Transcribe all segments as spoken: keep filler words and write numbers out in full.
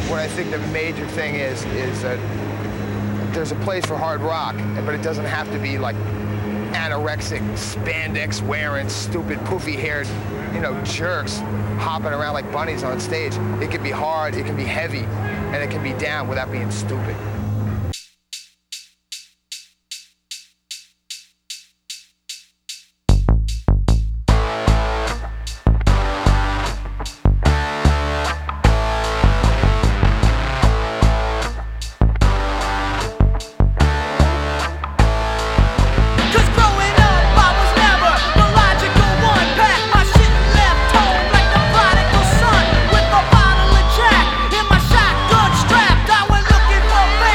what I think the major thing is, is that there's a place for hard rock, but it doesn't have to be like anorexic, spandex wearing, stupid, poofy haired, you know, jerks hopping around like bunnies on stage. It can be hard, it can be heavy, and it can be down without being stupid. With a bottle of Jack in my shotgun strapped, I went looking for fame.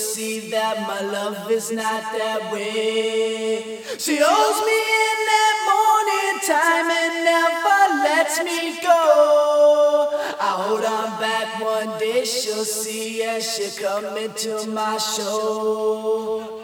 see that my love is not that way. She holds me in that morning time and never lets me go. I hold on back, one day she'll see and she'll come into my show.